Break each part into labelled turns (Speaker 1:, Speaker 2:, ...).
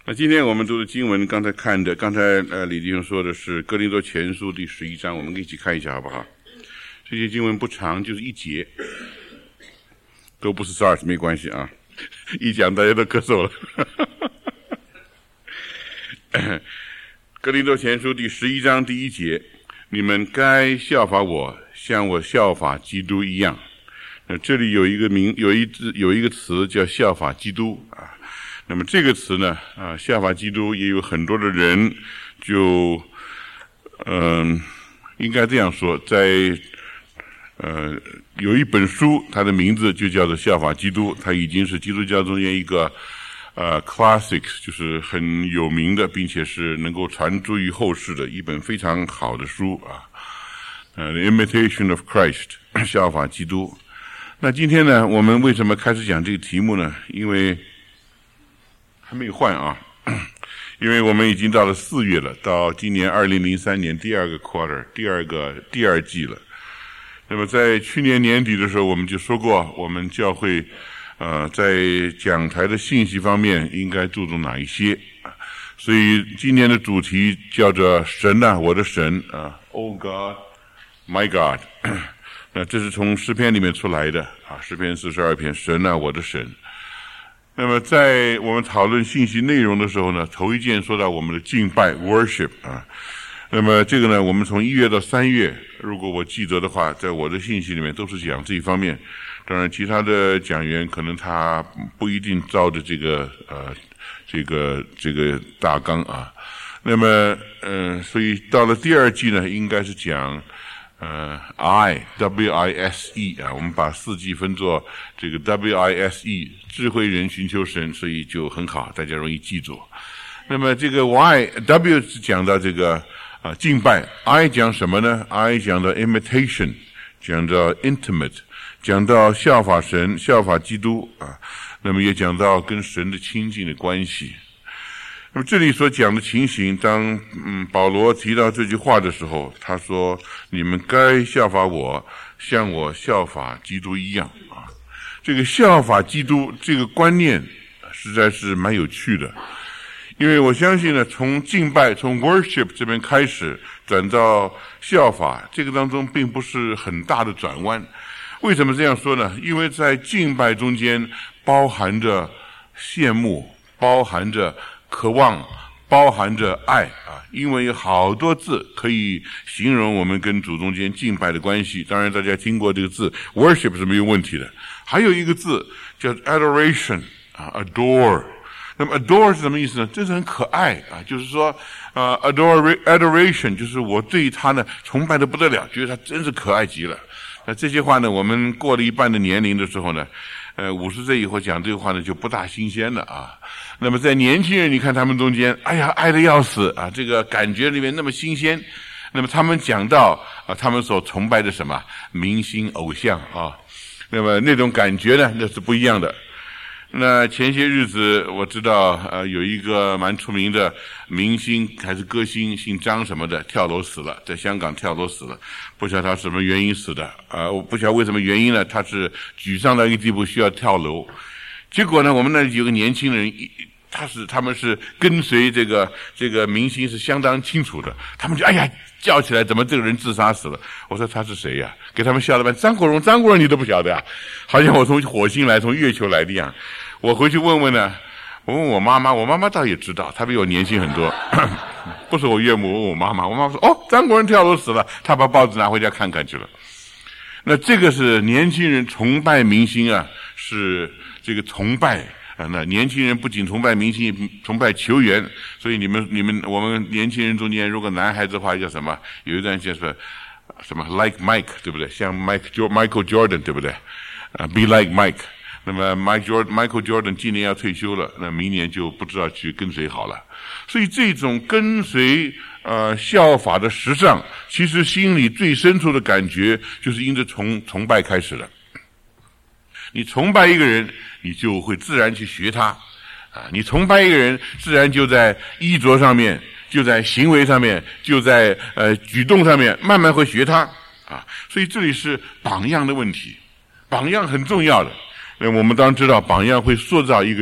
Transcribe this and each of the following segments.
Speaker 1: 那今天我们读的经文，刚才李弟兄说的是哥林多前书第11章，我们一起看一下好不好？这些经文不长，就是一节，都不是SARS，没关系啊。一讲大家都咳嗽了。哥林多前书第11章第1节，你们该效法我，像我效法基督一样。这里有一个词叫效法基督啊。那么这个词呢，效法基督也有很多的人就，应该这样说，在有一本书，它的名字就叫做效法基督，它已经是基督教中间一个classics， 就是很有名的，并且是能够传诸于后世的一本非常好的书啊。The Imitation of Christ， 效法基督。那今天呢，我们为什么开始讲这个题目呢？因为还没有换啊，因为我们已经到了4月了，到今年2003年第二个 quarter， 第二季了。那么在去年年底的时候，我们就说过，我们教会在讲台的信息方面应该注重哪一些，所以今年的主题叫做神啊，我的神啊 ，Oh God, my God。那这是从诗篇里面出来的啊，诗篇42篇，神啊，我的神。那么在我们讨论信息内容的时候呢，头一件说到我们的敬拜 worship 啊。那么这个呢，我们从1月到3月，如果我记得的话，在我的信息里面都是讲这一方面。当然其他的讲员可能他不一定照着这个大纲啊。那么所以到了第二季呢，应该是讲WISE 啊，我们把4季分作这个 WISE， 智慧人寻求神，所以就很好，大家容易记住。那么这个 W 是讲到这个敬拜， I 讲什么呢？ I 讲到 imitation， 讲到 intimate， 讲到效法神，效法基督啊。那么也讲到跟神的亲近的关系。那么这里所讲的情形，当保罗提到这句话的时候，他说你们该效法我，像我效法基督一样啊。这个效法基督这个观念实在是蛮有趣的，因为我相信呢，从敬拜从 worship 这边开始转到效法，这个当中并不是很大的转弯。为什么这样说呢？因为在敬拜中间包含着羡慕，包含着渴望，包含着爱啊，因为有好多字可以形容我们跟主中间敬拜的关系。当然大家听过这个字 worship 是没有问题的，还有一个字叫 adoration 啊 adore。那么 adore 是什么意思呢？这是很可爱啊，就是说adoration 就是我对他呢崇拜的不得了，觉得他真是可爱极了。那这些话呢，我们过了一半的年龄的时候呢，50岁以后讲这个话呢就不大新鲜了啊。那么在年轻人，你看他们中间，哎呀，爱得要死啊，这个感觉里面那么新鲜。那么他们讲到他们所崇拜的什么明星偶像啊，那么那种感觉呢，那是不一样的。那前些日子我知道有一个蛮出名的明星还是歌星，姓张什么的，跳楼死了，在香港跳楼死了，不晓得他什么原因死的我不晓得为什么原因呢，他是沮丧到一个地步需要跳楼。结果呢，我们那里有个年轻人，他们是跟随这个明星是相当清楚的，他们就哎呀叫起来，怎么这个人自杀死了？我说他是谁呀？给他们笑了半，张国荣你都不晓得啊？好像我从火星来，从月球来的一样。我回去问问呢，我问我妈妈，我妈妈倒也知道，她比我年轻很多。不是我岳母，问我妈妈，我妈妈说张国荣跳楼死了，她把报纸拿回家看看去了。那这个是年轻人崇拜明星啊，是这个崇拜那年轻人不仅崇拜明星，崇拜球员。所以我们年轻人中间，如果男孩子的话叫什么？有一段叫什么 like Mike， 对不对？像 Michael Jordan， 对不对？Be like Mike。那么 Michael Jordan 今年要退休了，那明年就不知道去跟谁好了。所以这种跟随效法的时尚，其实心里最深处的感觉就是因着崇拜开始的。你崇拜一个人，你就会自然去学他你崇拜一个人，自然就在衣着上面，就在行为上面，就在举动上面，慢慢会学他所以这里是榜样的问题，榜样很重要的。我们当然知道榜样会塑造一个人，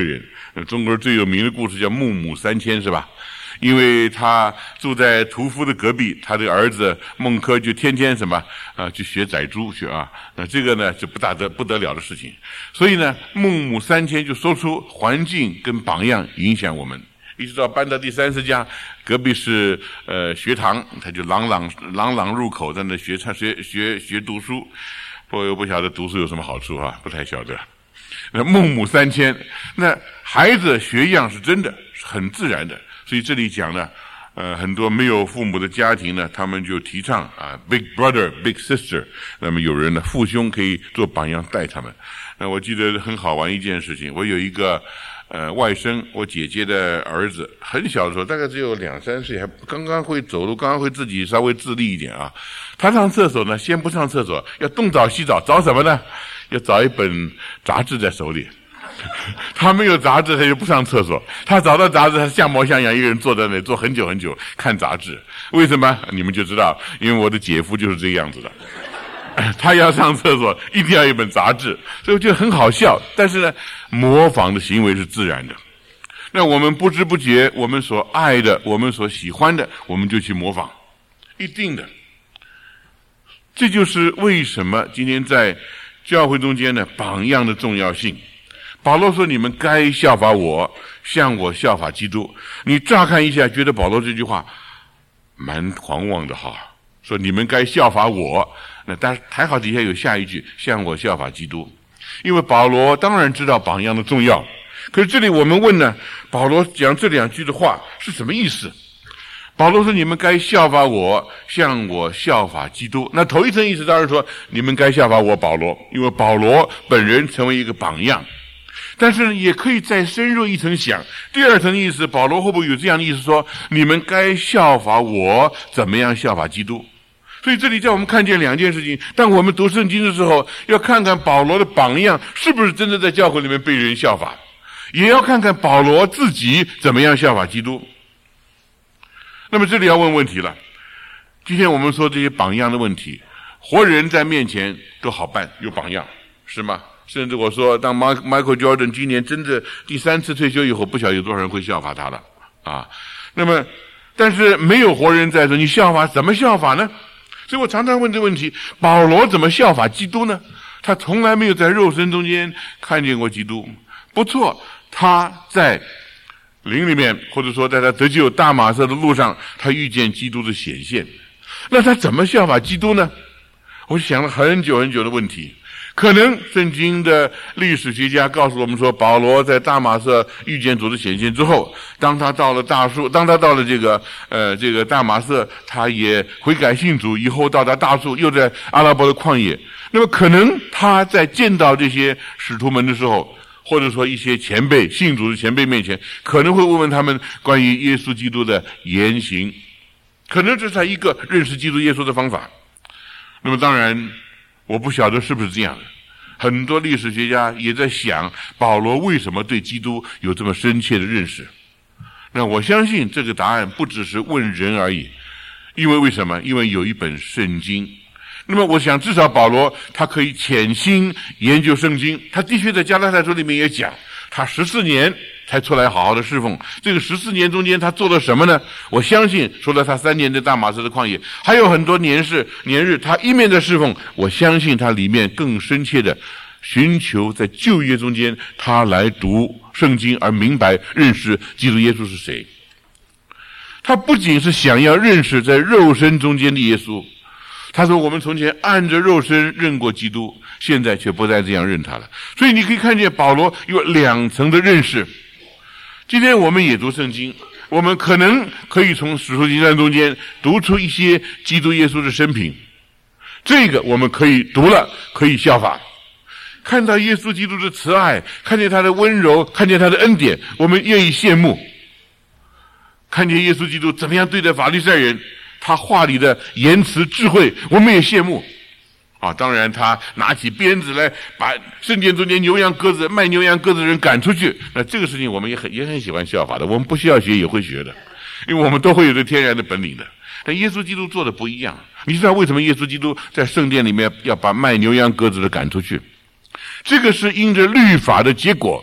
Speaker 1: 中国最有名的故事叫孟母三迁，是吧？因为他住在屠夫的隔壁，他的儿子孟轲就天天去学宰猪学啊，那这个呢就不得了的事情。所以呢，孟母三迁就说出环境跟榜样影响我们，一直到搬到第30家，隔壁是学堂，他就朗朗入口，在那学读书。我不晓得读书有什么好处啊，不太晓得。那孟母三迁，那孩子学样是真的，是很自然的。所以这里讲呢，很多没有父母的家庭呢，他们就提倡big brother、big sister， 那么有人呢，父兄可以做榜样带他们。那我记得很好玩一件事情，我有一个外甥，我姐姐的儿子，很小的时候，大概只有2、3岁，还刚刚会走路，刚刚会自己稍微自立一点啊。他上厕所呢，先不上厕所，要东找西找，找什么呢？要找一本杂志在手里。他没有杂志，他就不上厕所。他找到杂志，他像模像样一个人坐在那里，坐很久很久看杂志。为什么？你们就知道，因为我的姐夫就是这个样子的。他要上厕所，一定要一本杂志，所以我觉得很好笑。但是呢，模仿的行为是自然的。那我们不知不觉，我们所爱的，我们所喜欢的，我们就去模仿，一定的。这就是为什么今天在教会中间呢，榜样的重要性。保罗说：“你们该效法我，像我效法基督。”你乍看一下，觉得保罗这句话蛮狂妄的哈，说你们该效法我。那但是还好底下有下一句，像我效法基督。因为保罗当然知道榜样的重要，可是这里我们问呢，保罗讲这2句的话是什么意思？保罗说：“你们该效法我，像我效法基督。”那头一层意思当然说，你们该效法我保罗，因为保罗本人成为一个榜样。但是也可以再深入一层想，第2层意思，保罗会不会有这样的意思说，你们该效法我，怎么样效法基督？所以这里叫我们看见2件事情。当我们读圣经的时候，要看看保罗的榜样是不是真的在教会里面被人效法，也要看看保罗自己怎么样效法基督。那么这里要问问题了，今天我们说这些榜样的问题，活人在面前都好办，有榜样，是吗？甚至我说，当 Michael Jordan 今年真的第3次退休以后，不晓得有多少人会效法他了啊。那么，但是没有活人在说，你效法怎么效法呢？所以我常常问这个问题：保罗怎么效法基督呢？他从来没有在肉身中间看见过基督。不错，他在灵里面，或者说在他得救大马色的路上，他遇见基督的显现。那他怎么效法基督呢？我想了很久很久的问题。可能圣经的历史学家告诉我们说，保罗在大马色遇见主的显现之后，当他到了这个大马色，他也悔改信主，以后到达大树，又在阿拉伯的旷野。那么可能他在见到这些使徒们的时候，或者说一些前辈信主的前辈面前，可能会问问他们关于耶稣基督的言行，可能这是他一个认识基督耶稣的方法。那么当然我不晓得是不是这样的，很多历史学家也在想，保罗为什么对基督有这么深切的认识。那我相信这个答案不只是问人而已，因为什么？因为有一本圣经。那么我想至少保罗他可以潜心研究圣经，他的确在加拉太书里面也讲，他14年才出来好好的侍奉。这个14年中间他做了什么呢？我相信除了他3年的大马士的旷野，还有很多年日他一面在侍奉，我相信他里面更深切的寻求在旧约中间他来读圣经而明白认识基督耶稣是谁。他不仅是想要认识在肉身中间的耶稣，他说我们从前按着肉身认过基督，现在却不再这样认他了。所以你可以看见保罗有2层的认识。今天我们也读圣经，我们可能可以从使徒行传中间读出一些基督耶稣的生平，这个我们可以读了，可以效法。看到耶稣基督的慈爱，看见他的温柔，看见他的恩典，我们愿意羡慕。看见耶稣基督怎么样对待法利赛人，他话里的言辞智慧，我们也羡慕。当然他拿起鞭子来把圣殿中间卖牛羊鸽子的人赶出去，那这个事情我们也很喜欢效法的，我们不需要学也会学的，因为我们都会有这天然的本领的。但耶稣基督做的不一样。你知道为什么耶稣基督在圣殿里面要把卖牛羊鸽子的赶出去？这个是因着律法的结果，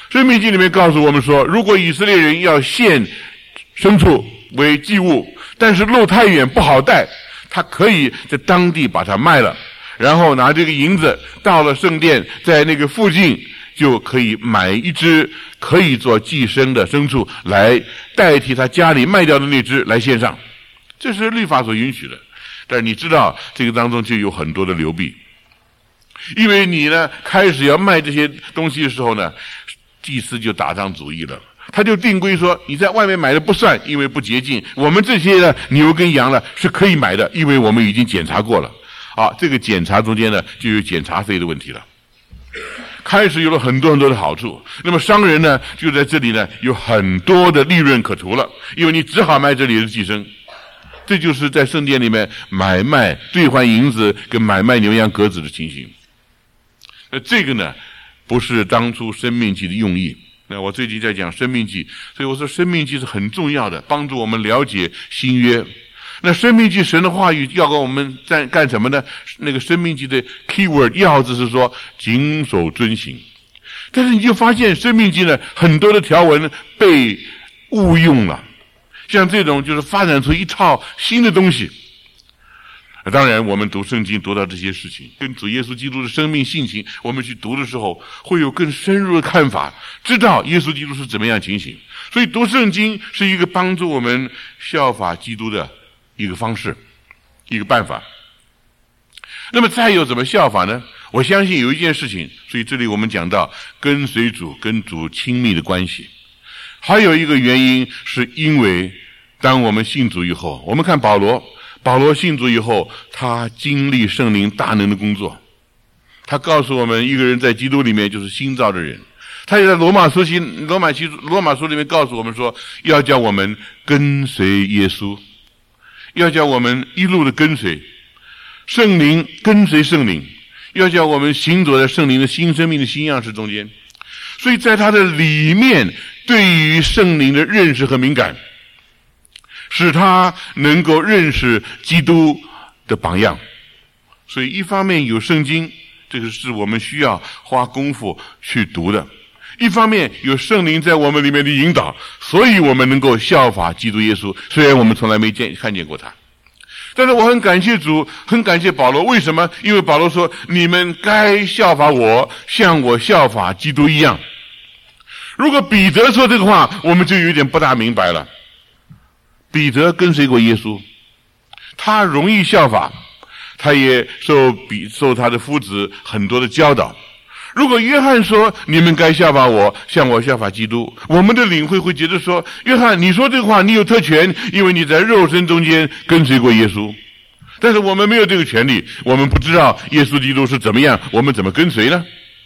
Speaker 1: 申命记里面告诉我们说，如果以色列人要献牲畜为祭物，但是路太远不好带，他可以在当地把它卖了，然后拿这个银子到了圣殿，在那个附近就可以买一只可以做祭牲的牲畜来代替他家里卖掉的那只来献上，这是律法所允许的。但是你知道这个当中就有很多的流弊，因为你呢开始要卖这些东西的时候呢，祭司就打上主意了，他就定规说你在外面买的不算，因为不洁净，我们这些呢牛跟羊呢是可以买的，因为我们已经检查过了。这个检查中间呢就有检查费的问题了，开始有了很多很多的好处，那么商人呢就在这里呢有很多的利润可图了，因为你只好卖这里的寄生。这就是在圣殿里面买卖兑换银子跟买卖牛羊鸽子的情形。这个呢不是当初生命记的用意。那我最近在讲生命记，所以我说生命记是很重要的，帮助我们了解新约。那生命记神的话语要给我们在干什么呢？那个生命记的 keyword 要字是说谨守遵行。但是你就发现生命记呢很多的条文被误用了，像这种就是发展出一套新的东西。当然我们读圣经读到这些事情，跟主耶稣基督的生命性情，我们去读的时候会有更深入的看法，知道耶稣基督是怎么样情形。所以读圣经是一个帮助我们效法基督的一个方式，一个办法。那么再有怎么效法呢？我相信有一件事情，所以这里我们讲到跟随主跟主亲密的关系。还有一个原因是因为当我们信主以后，我们看保罗信主以后，他经历圣灵大能的工作，他告诉我们一个人在基督里面就是新造的人。他也在罗马书里面告诉我们说，要叫我们跟随耶稣，要叫我们一路的跟随圣灵，跟随圣灵，要叫我们行走在圣灵的新生命的新样式中间。所以在他的里面对于圣灵的认识和敏感，使他能够认识基督的榜样。所以一方面有圣经，这个是我们需要花功夫去读的，一方面有圣灵在我们里面的引导，所以我们能够效法基督耶稣，虽然我们从来没看见过他。但是我很感谢主，很感谢保罗。为什么？因为保罗说你们该效法我，像我效法基督一样。如果彼得说这个话，我们就有点不大明白了。彼得跟随过耶稣，他容易效法，他也受他的夫子很多的教导。如果约翰说你们该效法我，像我效法基督，我们的领会觉得说，约翰你说这个话你有特权，因为你在肉身中间跟随过耶稣。但是我们没有这个权利，我们不知道耶稣基督是怎么样，我们怎么跟随呢？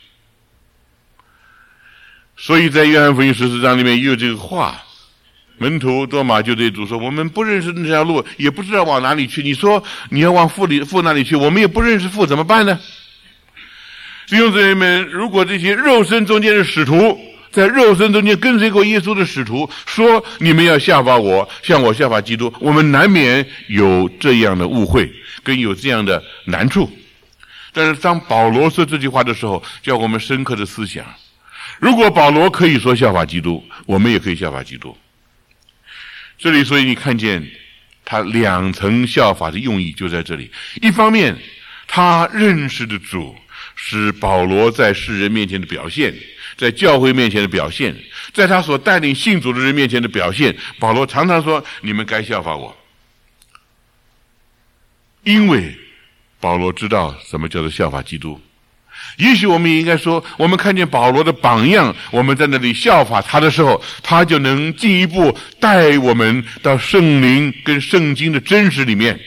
Speaker 1: 所以在约翰福音14章里面也有这个话，门徒多马就对主说，我们不认识那条路，也不知道往哪里去，你说你要往父那里去，我们也不认识父，怎么办呢？弟兄姊妹们，如果这些肉身中间的使徒，在肉身中间跟随过耶稣的使徒说你们要效法我，像我效法基督，我们难免有这样的误会跟有这样的难处。但是当保罗说这句话的时候，叫我们深刻的思想，如果保罗可以说效法基督，我们也可以效法基督。这里所以你看见他两层效法的用意就在这里。一方面他认识的主是保罗在世人面前的表现，在教会面前的表现，在他所带领信主的人面前的表现。保罗常常说你们该效法我，因为保罗知道什么叫做效法基督。也许我们也应该说，我们看见保罗的榜样，我们在那里效法他的时候，他就能进一步带我们到圣灵跟圣经的真实里面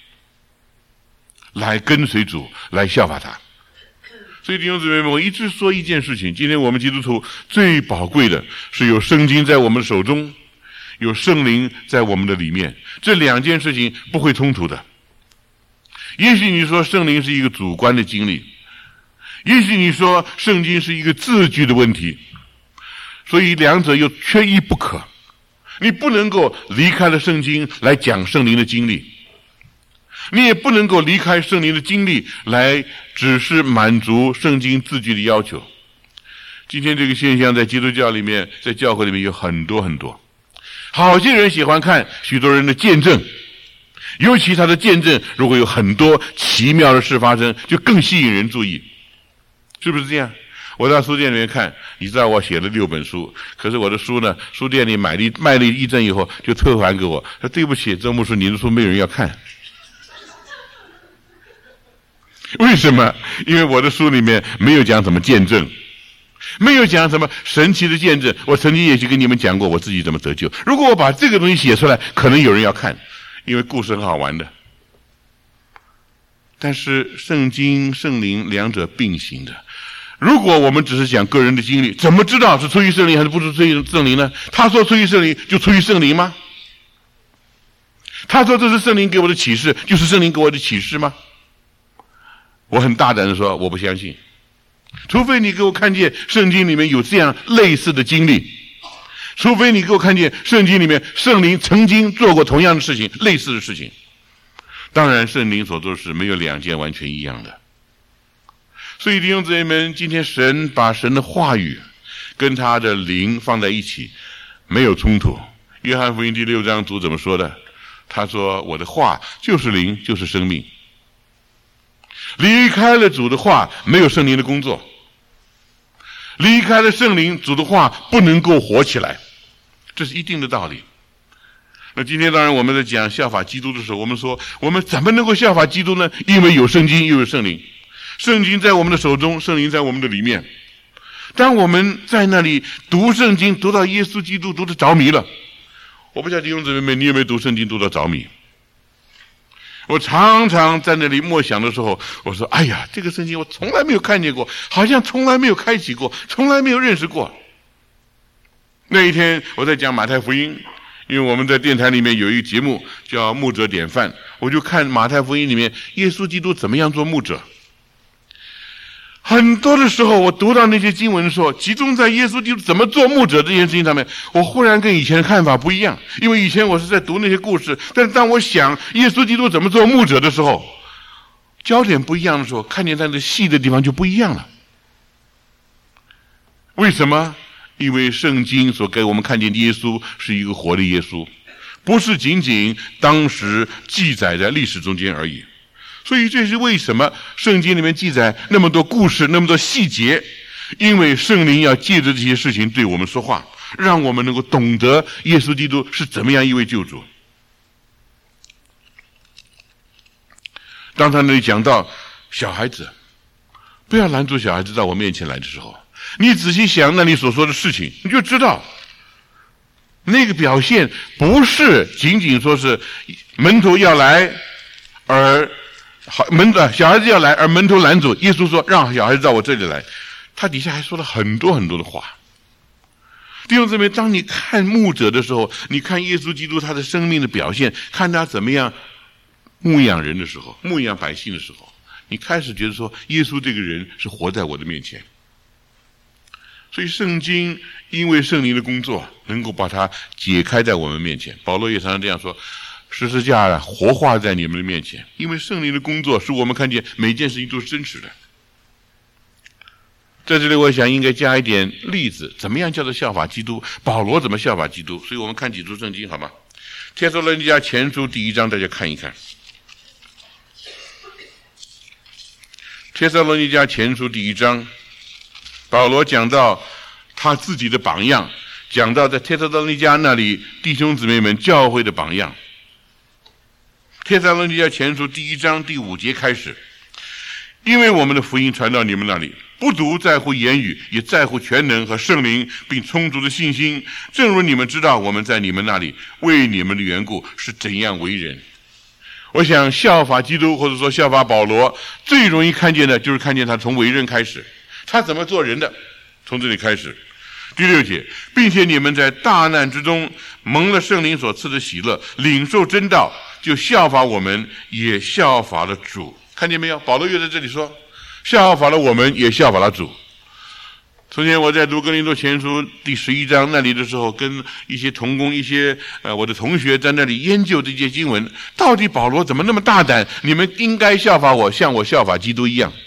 Speaker 1: 来跟随主，来效法他。所以弟兄姊妹们，我一直说一件事情，今天我们基督徒最宝贵的是有圣经在我们的手中，有圣灵在我们的里面，这两件事情不会冲突的。也许你说圣灵是一个主观的经历，也许你说圣经是一个字句的问题，所以两者又缺一不可。你不能够离开了圣经来讲圣灵的经历，你也不能够离开圣灵的经历来只是满足圣经字句的要求。 今天这个现象在基督教里面，在教会里面有很多很多。好些人喜欢看许多人的见证，尤其他的见证如果有很多奇妙的事发生，就更吸引人注意，是不是这样？我到书店里面看，你知道我写了6本书，可是我的书呢，书店里卖了一阵以后就退还给我，说对不起，周牧师，你的书没有人要看。为什么？因为我的书里面没有讲什么见证，没有讲什么神奇的见证。我曾经也去跟你们讲过我自己怎么得救。如果我把这个东西写出来，可能有人要看，因为故事很好玩的。但是圣经、圣灵两者并行的。如果我们只是讲个人的经历，怎么知道是出于圣灵还是不是出于圣灵呢？他说出于圣灵就出于圣灵吗？他说这是圣灵给我的启示，就是圣灵给我的启示吗？我很大胆的说，我不相信。除非你给我看见圣经里面有这样类似的经历，除非你给我看见圣经里面圣灵曾经做过同样的事情，类似的事情。当然圣灵所做的事没有2件完全一样的。所以弟兄姊妹们，今天神把神的话语跟他的灵放在一起，没有冲突。约翰福音第6章主怎么说的？他说我的话就是灵，就是生命。离开了主的话，没有圣灵的工作。离开了圣灵，主的话不能够活起来，这是一定的道理。那今天当然我们在讲效法基督的时候，我们说我们怎么能够效法基督呢？因为有圣经又有圣灵。圣经在我们的手中，圣灵在我们的里面。当我们在那里读圣经，读到耶稣基督，读得着迷了。我不晓得弟兄姊妹们，你有没有读圣经读到着迷？我常常在那里默想的时候，我说哎呀，这个圣经我从来没有看见过，好像从来没有开启过，从来没有认识过。那一天我在讲马太福音，因为我们在电台里面有一个节目叫牧者典范，我就看马太福音里面耶稣基督怎么样做牧者。很多的时候我读到那些经文的时候，集中在耶稣基督怎么做牧者这件事情上面，我忽然跟以前的看法不一样。因为以前我是在读那些故事，但是当我想耶稣基督怎么做牧者的时候，焦点不一样的时候，看见他的细的地方就不一样了。为什么？因为圣经所给我们看见的耶稣是一个活的耶稣，不是仅仅当时记载在历史中间而已。所以这是为什么圣经里面记载那么多故事，那么多细节，因为圣灵要借着这些事情对我们说话，让我们能够懂得耶稣基督是怎么样一位救主。当他那里讲到小孩子，不要拦住小孩子到我面前来的时候，你仔细想那里所说的事情，你就知道那个表现不是仅仅说是门徒要来而小孩子要来而门徒拦阻，耶稣说让小孩子到我这里来，他底下还说了很多很多的话。弟兄姊妹，当你看牧者的时候，你看耶稣基督他的生命的表现，看他怎么样牧养人的时候，牧养百姓的时候，你开始觉得说耶稣这个人是活在我的面前。所以圣经因为圣灵的工作能够把它解开在我们面前。保罗也常常这样说，十字架活化在你们的面前，因为圣灵的工作使我们看见每件事情都是真实的。在这里我想应该加一点例子，怎么样叫做效法基督，保罗怎么效法基督。所以我们看几处圣经好吗？帖撒罗尼迦前书第1章，大家看一看。帖撒罗尼迦前书第1章，保罗讲到他自己的榜样，讲到在帖撒罗尼迦那里弟兄姊妹们教会的榜样。帖撒罗尼迦前书第1章第5节开始，因为我们的福音传到你们那里，不独在乎言语，也在乎全能和圣灵，并充足的信心。正如你们知道，我们在你们那里为你们的缘故是怎样为人。我想效法基督或者说效法保罗，最容易看见的就是看见他从为人开始，他怎么做人的，从这里开始。第6节，并且你们在大难之中蒙了圣灵所赐的喜乐，领受真道，就效法我们，也效法了主。看见没有？保罗又在这里说效法了我们，也效法了主。从前我在读哥林多前书第11章那里的时候，跟一些同工我的同学在那里研究这些经文，到底保罗怎么那么大胆，你们应该效法我，像我效法基督一样。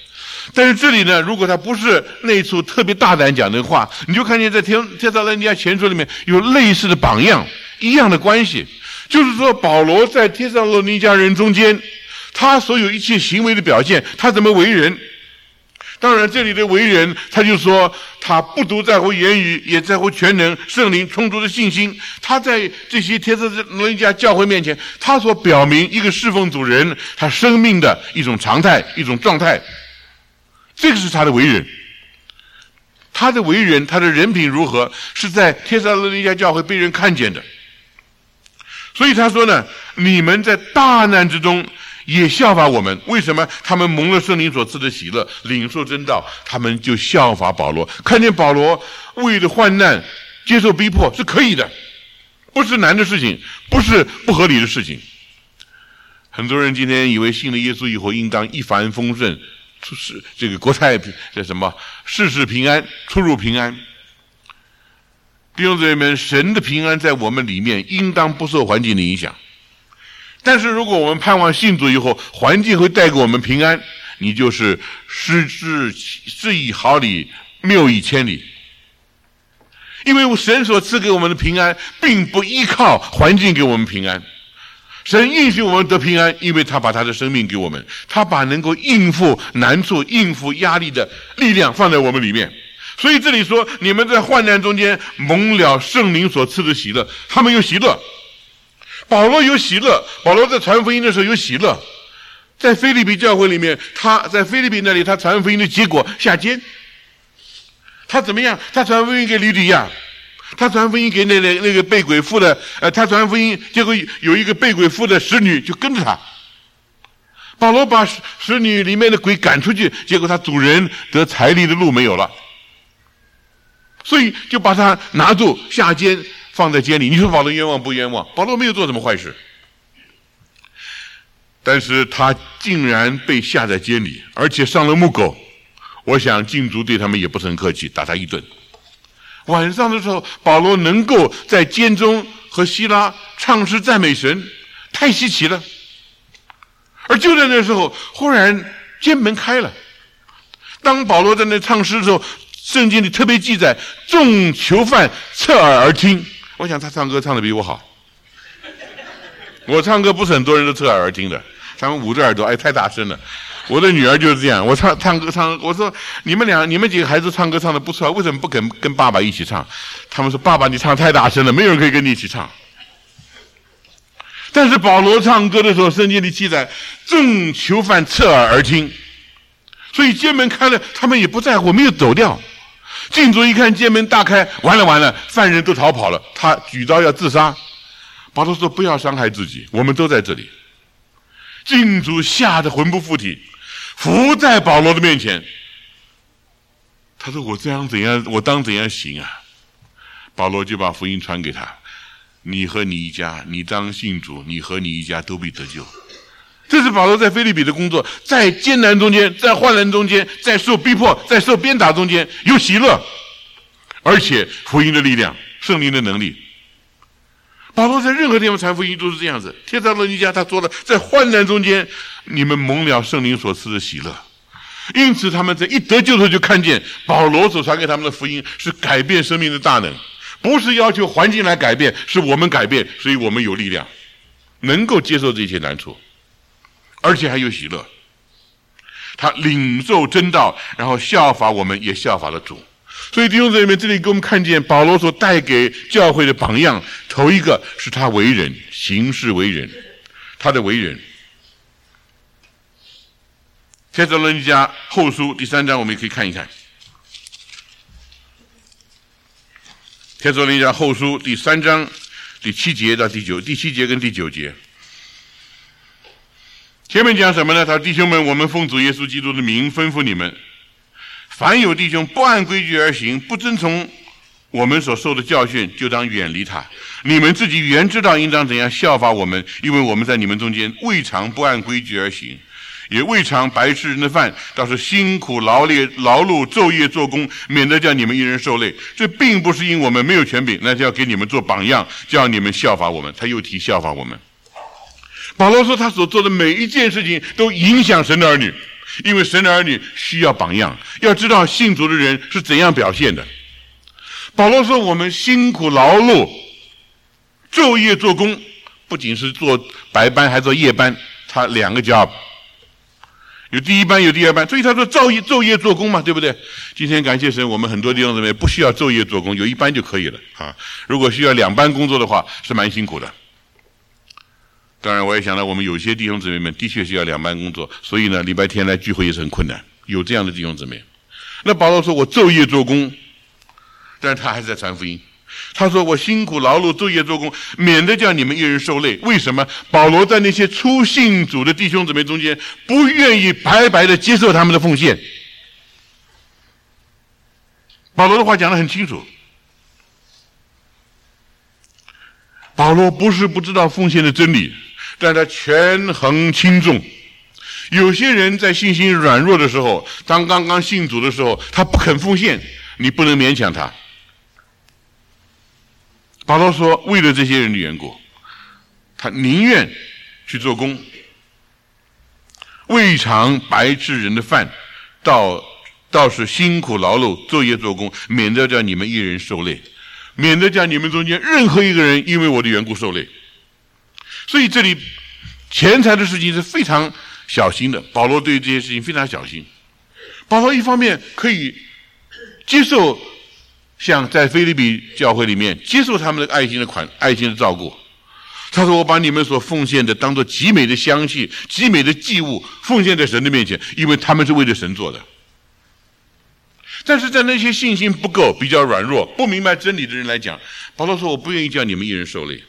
Speaker 1: 但是这里呢，如果他不是那一处特别大胆讲的话，你就看见在帖撒罗尼迦前书里面有类似的榜样，一样的关系。就是说，保罗在帖撒罗尼迦人中间，他所有一切行为的表现，他怎么为人。当然这里的为人，他就说他不独在乎言语，也在乎全能，圣灵充足的信心。他在这些帖撒罗尼迦教会面前，他所表明一个侍奉主人他生命的一种常态，一种状态。这个是他的为人。他的为人，他的人品如何，是在帖撒罗尼迦教会被人看见的。所以他说呢，你们在大难之中也效法我们。为什么？他们蒙了圣灵所赐的喜乐，领受真道，他们就效法保罗。看见保罗为了患难接受逼迫是可以的，不是难的事情，不是不合理的事情。很多人今天以为信了耶稣以后应当一帆风顺，这个国泰这什么事事平安，出入平安。弟兄姊妹们，神的平安在我们里面应当不受环境的影响。但是如果我们盼望信主以后环境会带给我们平安，你就是失以毫厘，谬以千里。因为神所赐给我们的平安并不依靠环境给我们平安，神应许我们得平安，因为他把他的生命给我们，他把能够应付难处应付压力的力量放在我们里面。所以这里说，你们在患难中间蒙了圣灵所赐的喜乐，他们有喜乐。保罗有喜乐，保罗在传福音的时候有喜乐。在腓立比教会里面，他在腓立比那里，他传福音的结果下监。他怎么样？他传福音给吕底亚，他传福音给那个被鬼附的，他传福音，结果有一个被鬼附的使女就跟着他。保罗把使女里面的鬼赶出去，结果他主人得财力的路没有了。所以就把他拿住下监，放在监里。你说保罗冤枉不冤枉？保罗没有做什么坏事，但是他竟然被下在监里，而且上了木狗。我想禁足对他们也不是很客气，打他一顿。晚上的时候，保罗能够在监中和希拉唱诗赞美神，太稀奇了。而就在那时候，忽然监门开了。当保罗在那唱诗的时候，圣经里特别记载，众囚犯侧耳而听。我想他唱歌唱得比我好，我唱歌不是很多人都侧耳而听的，他们捂着耳朵，太大声了。我的女儿就是这样，我唱歌，我说你们几个孩子唱歌唱得不错，为什么不跟爸爸一起唱？他们说爸爸你唱太大声了，没有人可以跟你一起唱。但是保罗唱歌的时候，圣经里记载，众囚犯侧耳而听，所以监门开了，他们也不在乎，没有走掉。禁足一看监门大开，完了，犯人都逃跑了，他举刀要自杀。保罗说不要伤害自己，我们都在这里。禁足吓得魂不附体，伏在保罗的面前。他说我这样怎样，我当怎样行啊？保罗就把福音传给他，你和你一家，你当信主，你和你一家都必得救。这是保罗在腓立比的工作，在艰难中间，在患难中间，在受逼迫，在受鞭打中间，有喜乐，而且福音的力量，圣灵的能力。保罗在任何地方传福音都是这样子。帖撒罗尼迦他说了，在患难中间，你们蒙了圣灵所赐的喜乐。因此他们在一得救的时候就看见保罗所传给他们的福音是改变生命的大能，不是要求环境来改变，是我们改变，所以我们有力量，能够接受这些难处。而且还有喜乐，他领受真道，然后效法我们，也效法了主。所以弟兄姊妹，这里给我们看见保罗所带给教会的榜样，头一个是他为人，行事为人，他的为人。帖撒罗尼迦后书第3章，我们也可以看一看。帖撒罗尼迦后书第3章第7节到第7节跟第9节。前面讲什么呢？他说弟兄们，我们奉主耶稣基督的名吩咐你们，凡有弟兄不按规矩而行，不遵从我们所受的教训，就当远离他。你们自己原知道应当怎样效法我们，因为我们在你们中间未尝不按规矩而行，也未尝白吃人的饭，倒是辛苦劳碌昼夜做工，免得叫你们一人受累。这并不是因我们没有权柄，那就要给你们做榜样，叫你们效法我们。他又提效法我们。保罗说他所做的每一件事情都影响神的儿女， 因为神的儿女需要榜样，要知道信主的人是怎样表现的。保罗说我们辛苦劳碌，昼夜做工，不仅是做白班还做夜班，他2个 job， 有第一班有第二班，所以他说昼夜做工嘛，对不对？今天感谢神，我们很多弟兄姊妹不需要昼夜做工，有一班就可以了啊。如果需要2班工作的话，是蛮辛苦的。当然我也想到我们有些弟兄姊妹们的确是要2班工作，所以呢礼拜天来聚会也是很困难，有这样的弟兄姊妹。那保罗说我昼夜做工，但是他还是在传福音。他说我辛苦劳碌昼夜做工，免得叫你们一人受累。为什么？保罗在那些初信主的弟兄姊妹中间不愿意白白的接受他们的奉献。保罗的话讲得很清楚，保罗不是不知道奉献的真理，但他权衡轻重。有些人在信心软弱的时候，当刚刚信主的时候，他不肯奉献，你不能勉强他。保罗说为了这些人的缘故，他宁愿去做工，未尝白吃人的饭，倒是辛苦劳碌昼夜做工，免得叫你们一人受累，免得叫你们中间任何一个人因为我的缘故受累。所以这里钱财的事情是非常小心的，保罗对这些事情非常小心。保罗一方面可以接受像在腓立比教会里面接受他们的爱心的照顾，他说我把你们所奉献的当作极美的香气极美的祭物奉献在神的面前，因为他们是为了神做的。但是在那些信心不够比较软弱不明白真理的人来讲，保罗说我不愿意叫你们一人受累。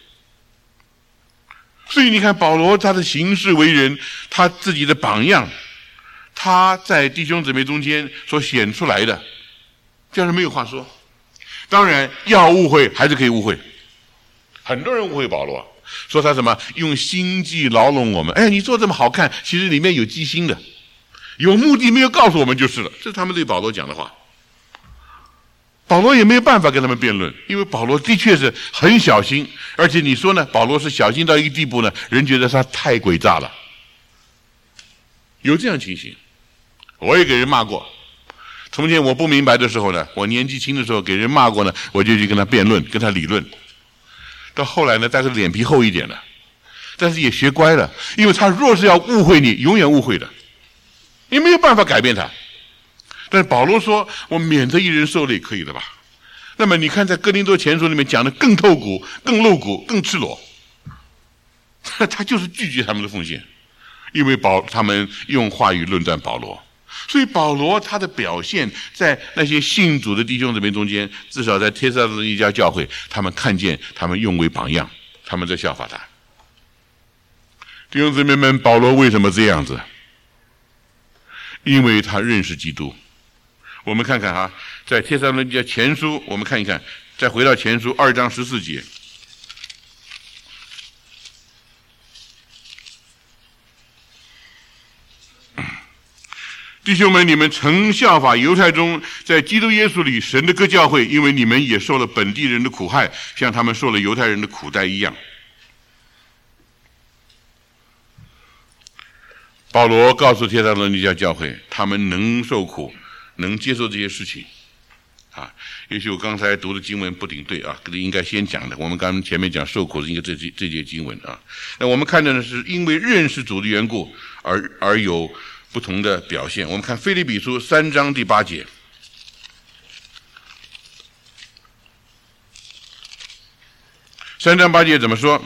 Speaker 1: 所以你看保罗他的行事为人，他自己的榜样，他在弟兄姊妹中间所显出来的，这样是没有话说。当然要误会还是可以误会，很多人误会保罗，说他什么用心计牢笼我们，哎，你做这么好看，其实里面有机心的，有目的没有告诉我们就是了，这是他们对保罗讲的话。保罗也没有办法跟他们辩论，因为保罗的确是很小心，而且你说呢，保罗是小心到一个地步呢，人觉得他太诡诈了，有这样情形。我也给人骂过，从前我不明白的时候呢，我年纪轻的时候给人骂过呢，我就去跟他辩论跟他理论。到后来呢，大概脸皮厚一点了，但是也学乖了，因为他若是要误会你，永远误会的，你没有办法改变他。但是保罗说我免得一人受累，可以的吧？那么你看在哥林多前书里面讲的更透骨更露骨更赤裸，他就是拒绝他们的奉献，因为他们用话语论断保罗。所以保罗他的表现在那些信主的弟兄姊妹中间，至少在帖撒罗尼迦教会，他们看见他们用为榜样，他们在效法他。弟兄姊妹们，保罗为什么这样子？因为他认识基督。我们看看哈，在帖撒罗尼迦前书，我们看一看，再回到前书2章14节。弟兄们，你们曾效法犹太中在基督耶稣里神的各教会，因为你们也受了本地人的苦害，像他们受了犹太人的苦待一样。保罗告诉帖撒罗尼迦教会，他们能受苦，能接受这些事情啊。也许我刚才读的经文不顶对啊，应该先讲的。我们刚刚前面讲受苦是应该这节经文啊。那我们看到的是因为认识主的缘故而有不同的表现。我们看腓立比书3章第8节。3章8节怎么说？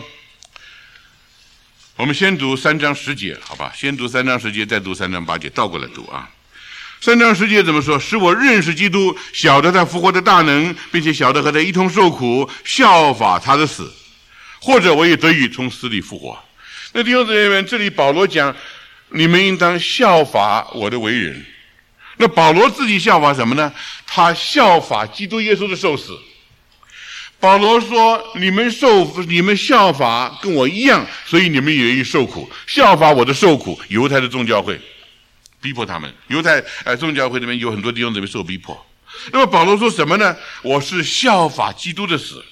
Speaker 1: 我们先读3章10节，好吧？先读3章10节，再读3章8节，倒过来读啊。3章10节怎么说？使我认识基督，晓得他复活的大能，并且晓得和他一同受苦，效法他的死，或者我也得以从死里复活。那弟兄姊妹们，这里保罗讲你们应当效法我的为人。那保罗自己效法什么呢？他效法基督耶稣的受死。保罗说你们效法跟我一样，所以你们也愿意受苦，效法我的受苦。犹太的众教会逼迫他们，犹太众教会里面有很多弟兄姊妹受逼迫。那么保罗说什么呢？我是效法基督的死。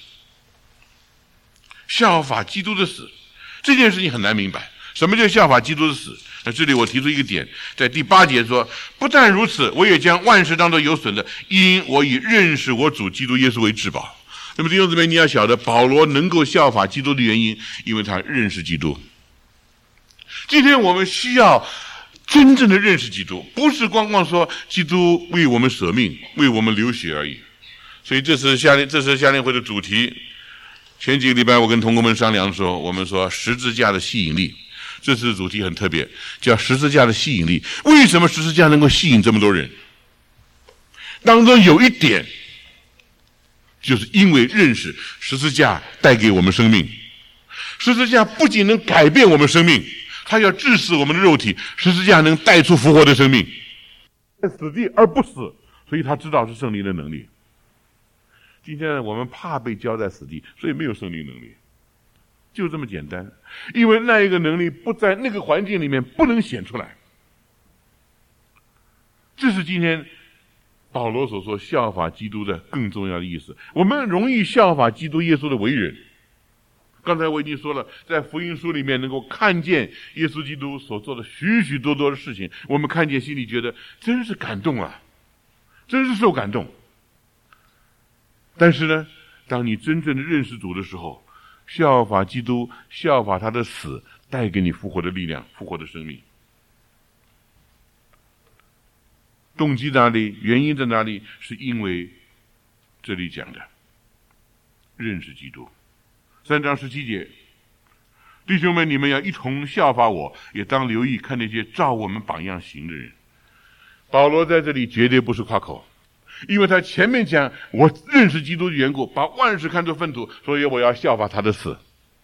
Speaker 1: 效法基督的死这件事情很难明白，什么叫效法基督的死？ 那这里我提出一个点，在第8节说，不但如此，我也将万事当作有损的，因我以认识我主基督耶稣为至宝。那么弟兄姊妹，你要晓得，保罗能够效法基督的原因，因为他认识基督。今天我们需要真正的认识基督，不是光光说基督为我们舍命，为我们流血而已。所以这是夏令会的主题。前几个礼拜我跟同工们商量的时候，我们说十字架的吸引力，这次主题很特别，叫十字架的吸引力。为什么十字架能够吸引这么多人？当中有一点，就是因为认识十字架带给我们生命。十字架不仅能改变我们生命，它要致死我们的肉体，十字架能带出复活的生命，在死地而不死，所以他知道是圣灵的能力。今天我们怕被交在死地，所以没有圣灵能力，就这么简单。因为那一个能力不在那个环境里面，不能显出来。这是今天保罗所说效法基督的更重要的意思。我们容易效法基督耶稣的为人。刚才我已经说了，在福音书里面能够看见耶稣基督所做的许许多多的事情，我们看见心里觉得真是感动啊，真是受感动。但是呢，当你真正的认识主的时候，效法基督，效法他的死，带给你复活的力量，复活的生命。动机在哪里？原因在哪里？是因为这里讲的认识基督。3章17节，弟兄们，你们要一同效法我，也当留意看那些照我们榜样行的人。保罗在这里绝对不是夸口，因为他前面讲我认识基督的缘故，把万事看作粪土，所以我要效法他的死。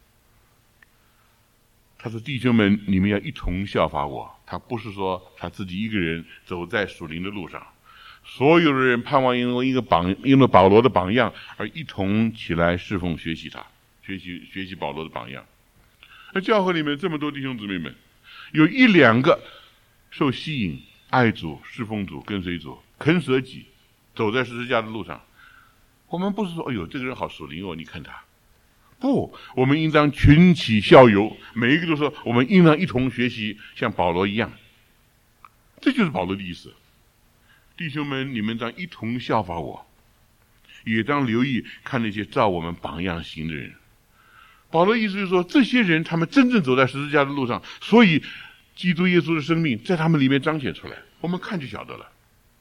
Speaker 1: 他说弟兄们，你们要一同效法我。他不是说他自己一个人走在属灵的路上，所有的人盼望因为保罗的榜样而一同起来侍奉学习他，学习保罗的榜样。那教会里面这么多弟兄姊妹们，有1、2个受吸引，爱主、侍奉主、跟随主，肯舍己，走在十字架的路上。我们不是说哎呦这个人好属灵哦，你看他。不，我们应当群起效尤，每一个都说我们应当一同学习，像保罗一样。这就是保罗的意思。弟兄们，你们当一同效法我，也当留意看那些照我们榜样行的人。保罗意思就是说，这些人他们真正走在十字架的路上，所以基督耶稣的生命在他们里面彰显出来，我们看就晓得了。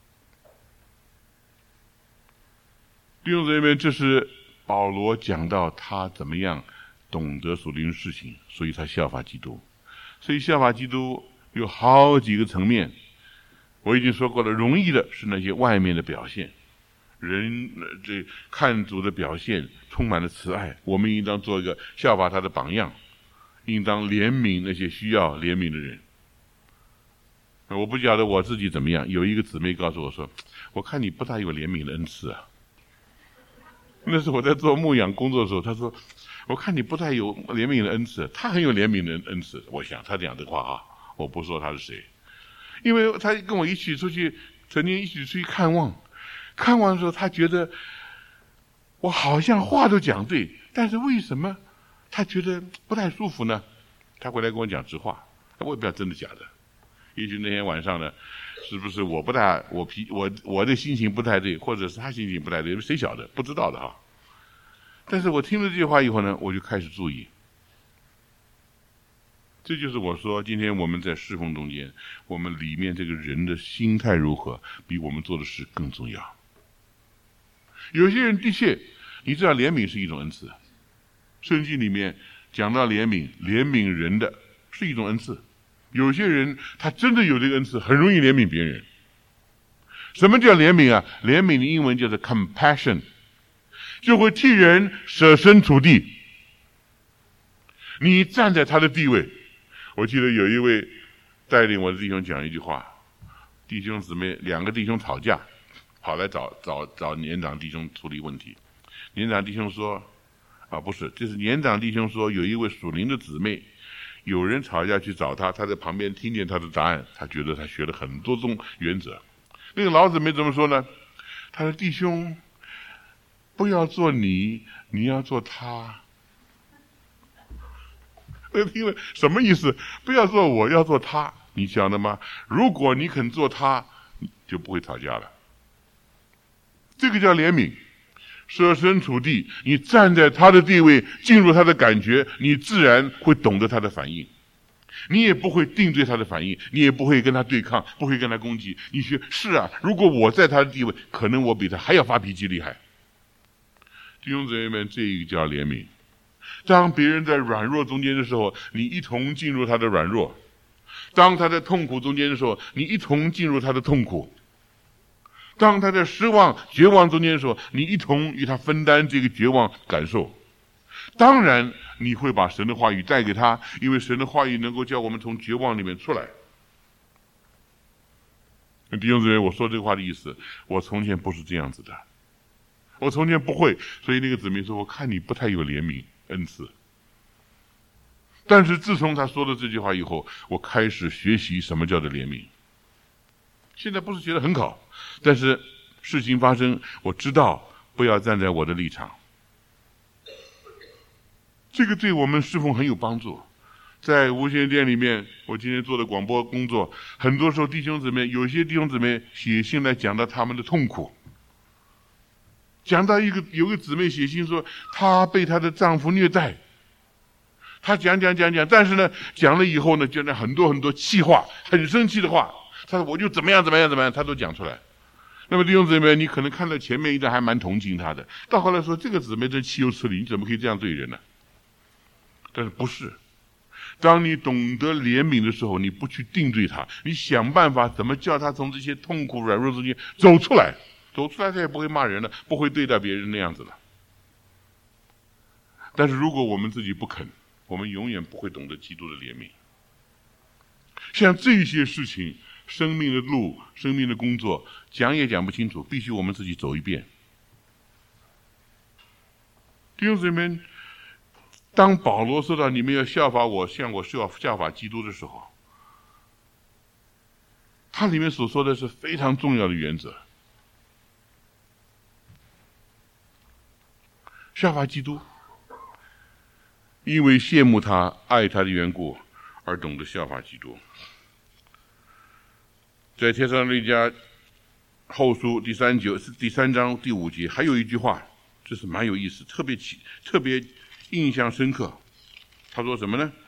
Speaker 1: 弟兄姊妹们，这是保罗讲到他怎么样懂得属灵的事情，所以他效法基督。所以效法基督有好几个层面，我已经说过了。容易的是那些外面的表现，人这看主的表现充满了慈爱，我们应当做一个效法他的榜样，应当怜悯那些需要怜悯的人。我不晓得我自己怎么样，有一个姊妹告诉我说，我看你不大有怜悯的恩赐啊。那是我在做牧养工作的时候，他说我看你不太有怜悯的恩赐，他很有怜悯的恩赐。我想他讲的话啊，我不说他是谁，因为他跟我一起出去，曾经一起出去看望的时候，他觉得我好像话都讲对，但是为什么他觉得不太舒服呢？他回来跟我讲实话，我也不知道真的假的。也许那天晚上呢，是不是我的心情不太对，或者是他心情不太对，谁晓得，不知道的哈。但是我听了这句话以后呢，我就开始注意。这就是我说今天我们在侍奉中间，我们里面这个人的心态如何，比我们做的事更重要。有些人的确，你知道怜悯是一种恩赐，圣经里面讲到怜悯人的是一种恩赐。有些人他真的有这个恩赐，很容易怜悯别人。什么叫怜悯啊？怜悯的英文叫做 compassion， 就会替人舍身处地，你站在他的地位。我记得有一位带领我的弟兄讲一句话，弟兄姊妹2个弟兄吵架，跑来找年长弟兄处理问题。年长弟兄说不是，这是年长弟兄说，有一位属灵的姊妹，有人吵架去找他，他在旁边听见他的答案，他觉得他学了很多种原则。那个老姊妹怎么说呢？他说弟兄不要做你要做他。听了什么意思？不要做我，要做他。 你晓得吗？如果你肯做他，你就不会吵架了。这个叫怜悯，设身处地，你站在他的地位，进入他的感觉，你自然会懂得他的反应。你也不会定罪他的反应，你也不会跟他对抗，不会跟他攻击。你说是啊，如果我在他的地位，可能我比他还要发脾气厉害。弟兄姊妹们，这个叫怜悯。当别人在软弱中间的时候，你一同进入他的软弱；当他在痛苦中间的时候，你一同进入他的痛苦；当他在失望、绝望中间的时候，你一同与他分担这个绝望感受。当然你会把神的话语带给他，因为神的话语能够叫我们从绝望里面出来。弟兄姊妹，我说这个话的意思，我从前不是这样子的，我从前不会，所以那个姊妹说，我看你不太有怜悯恩赐。但是自从他说了这句话以后，我开始学习什么叫做怜悯。现在不是觉得很好，但是事情发生，我知道不要站在我的立场。这个对我们侍奉很有帮助。在无线电里面，我今天做的广播工作，很多时候弟兄姊妹，有些弟兄姊妹写信来讲到他们的痛苦，讲到有个姊妹写信说，她被她的丈夫虐待，她讲，但是呢，讲了以后呢，就那很多气话，很生气的话，她说我就怎么样，她都讲出来。那么弟兄姊妹，你可能看到前面一段还蛮同情她的，到后来说这个姊妹真岂有此理，你怎么可以这样对人呢？但是不是，当你懂得怜悯的时候，你不去定罪他，你想办法怎么叫他从这些痛苦软弱中间走出来，他也不会骂人了，不会对待别人那样子了。但是如果我们自己不肯，我们永远不会懂得基督的怜悯。像这些事情，生命的路，生命的工作，讲也讲不清楚，必须我们自己走一遍。弟兄姊妹，当保罗说到你们要效法我，像我效法基督的时候，他里面所说的是非常重要的原则。效法基督，因为羡慕他、爱他的缘故，而懂得效法基督。在帖撒罗尼迦后书第3章第5节，还有一句话，这是蛮有意思，特别印象深刻。他说什么呢？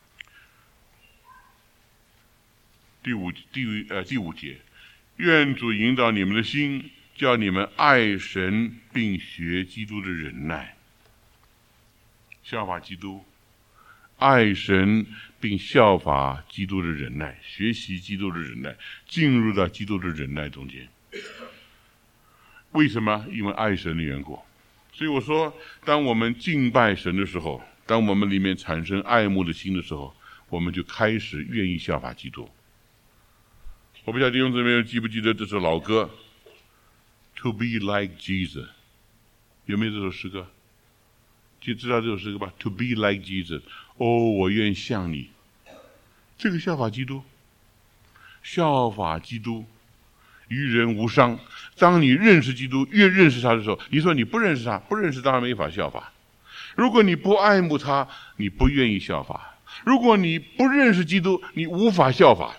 Speaker 1: 第五节，愿主引导你们的心，叫你们爱神并学基督的忍耐。效法基督，爱神并效法基督的忍耐，学习基督的忍耐，进入到基督的忍耐中间。为什么？因为爱神的缘故。所以我说，当我们敬拜神的时候，当我们里面产生爱慕的心的时候，我们就开始愿意效法基督。我不晓得弟兄姊妹记不记得这首老歌 To be like Jesus， 有没有这首诗歌？就知道这首诗歌吧？ To be like Jesus， 哦，我愿像你。这个效法基督，效法基督，于人无伤。当你认识基督，越认识他的时候，你说你不认识他，不认识当然没法效法。如果你不爱慕他，你不愿意效法；如果你不认识基督，你无法效法。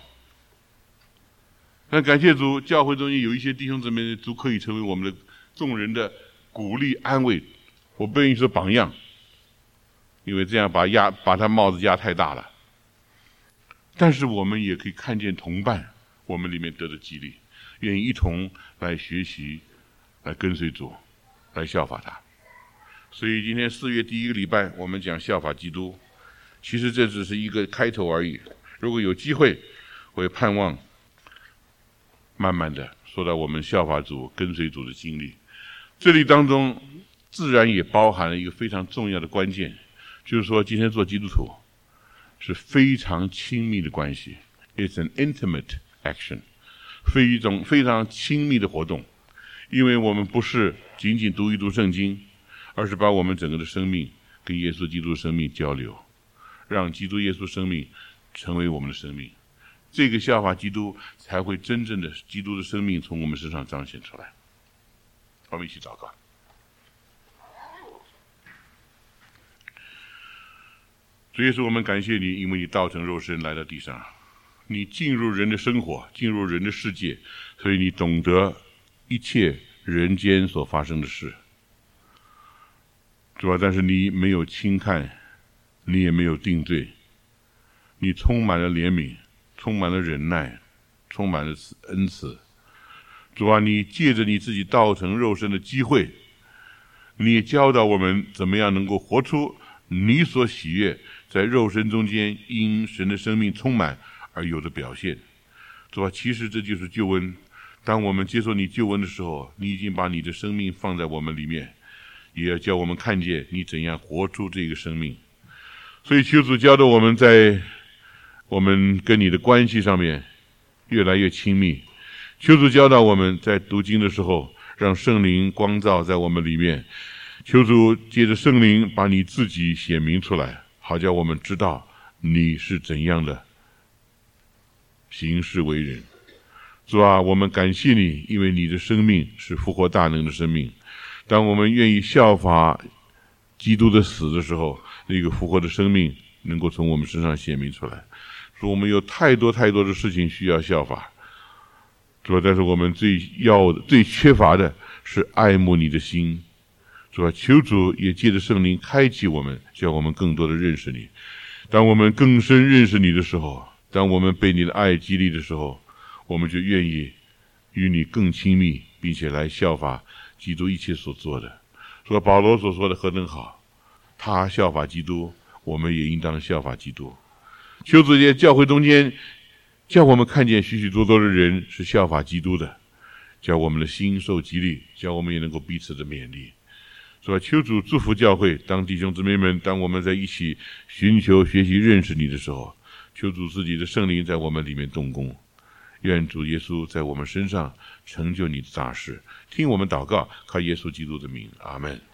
Speaker 1: 那感谢主，教会中有一些弟兄姊妹足可以成为我们的众人的鼓励安慰。我不愿意说榜样，因为这样把他帽子压太大了。但是我们也可以看见同伴，我们里面得的激励，愿意一同来学习，来跟随主，来效法他。所以今天4月第1个礼拜，我们讲效法基督，其实这只是一个开头而已。如果有机会，我也盼望慢慢的说到我们效法主、跟随主的经历。这里当中自然也包含了一个非常重要的关键，就是说今天做基督徒是非常亲密的关系， It's an intimate action， 一种非常亲密的活动。因为我们不是仅仅读一读圣经，而是把我们整个的生命跟耶稣基督的生命交流，让基督耶稣生命成为我们的生命。这个效法基督，才会真正的基督的生命从我们身上彰显出来。我们一起祷告。主耶稣，我们感谢你，因为你道成肉身来到地上， 你进入人的生活，进入人的世界，所以你懂得一切人间所发生的事，主啊，但是你没有轻看，你也没有定罪，你充满了怜悯，充满了忍耐，充满了恩慈。主啊，你借着你自己道成肉身的机会，你也教导我们怎么样能够活出你所喜悦在肉身中间因神的生命充满而有的表现。主啊，其实这就是救恩。当我们接受你救恩的时候，你已经把你的生命放在我们里面，也要叫我们看见你怎样活出这个生命。所以求主教导我们在我们跟你的关系上面越来越亲密。求主教导我们在读经的时候，让圣灵光照在我们里面。求主借着圣灵把你自己显明出来，好叫我们知道你是怎样的行事为人。主啊，我们感谢你，因为你的生命是复活大能的生命。当我们愿意效法基督的死的时候，那个复活的生命能够从我们身上显明出来。说我们有太多太多的事情需要效法，主啊，但是我们最缺乏的是爱慕你的心。主啊，求主也借着圣灵开启我们，叫我们更多的认识你。当我们更深认识你的时候，当我们被你的爱激励的时候，我们就愿意与你更亲密，并且来效法基督一切所做的。说保罗所说的何等好，他效法基督，我们也应当效法基督。求主在教会中间叫我们看见许许多多的人是效法基督的，叫我们的心受激励，叫我们也能够彼此的勉励。所以求主祝福教会，当弟兄姊妹们，当我们在一起寻求学习认识你的时候，求主自己的圣灵在我们里面动工。愿主耶稣在我们身上成就你的大事。听我们祷告，靠耶稣基督的名，阿们。